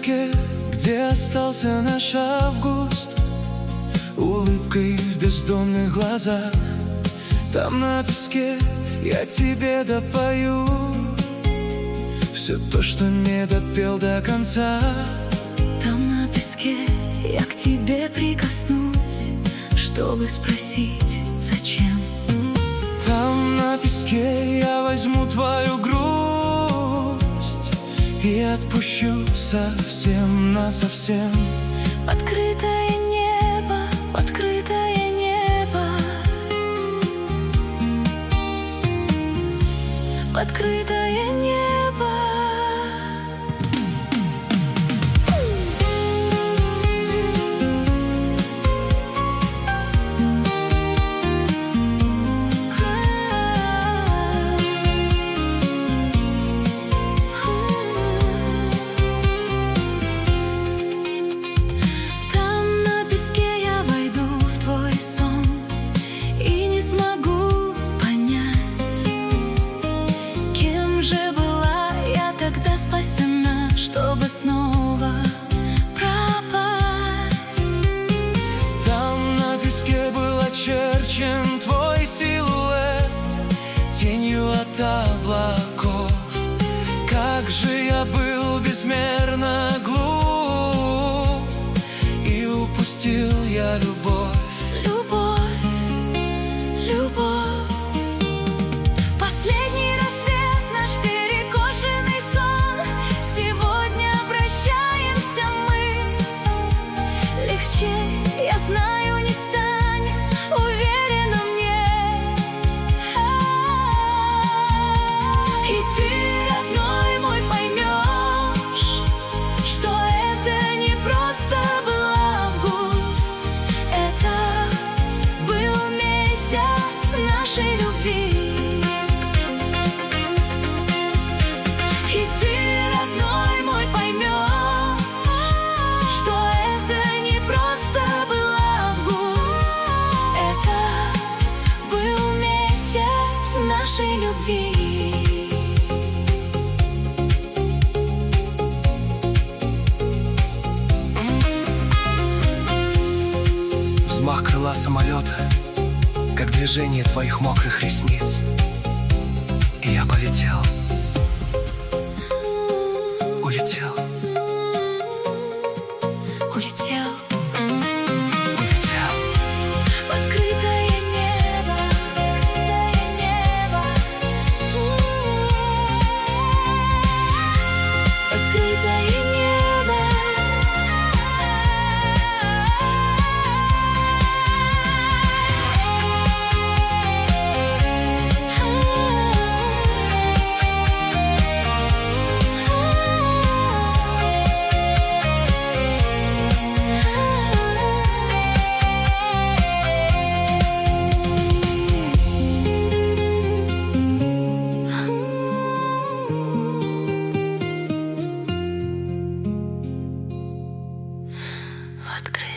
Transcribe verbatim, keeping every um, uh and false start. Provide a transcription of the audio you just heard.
песке, где остался наш август, улыбкой в бездонных глазах. Там на песке я тебе допою все то, что не допел до конца. Там на песке я к тебе прикоснусь, чтобы спросить, зачем. Там на песке я возьму твою грусть и отпущу совсем насовсем. Открытое небо, открытое небо, открытое небо. Чтобы снова пропасть. Там на песке был очерчен твой силуэт тенью от облаков. Как же я был безмерно глуп, и упустил я любовь. Любовь, любовь. Последний рассвет, наш перекошенный сон. Сегодня прощаемся мы. Легче, я знаю, не станет, уверена мне. И ты, родной мой, поймешь, что это не просто был август, это был месяц нашей любви. И ты, родной мой, поймешь, что это не просто был август, это был месяц нашей любви. Взмах крыла самолета, как движение твоих мокрых ресниц, и я полетел, улетел, Улетел улетел. в открытое небо, открытое небо, открытое небо. Открытое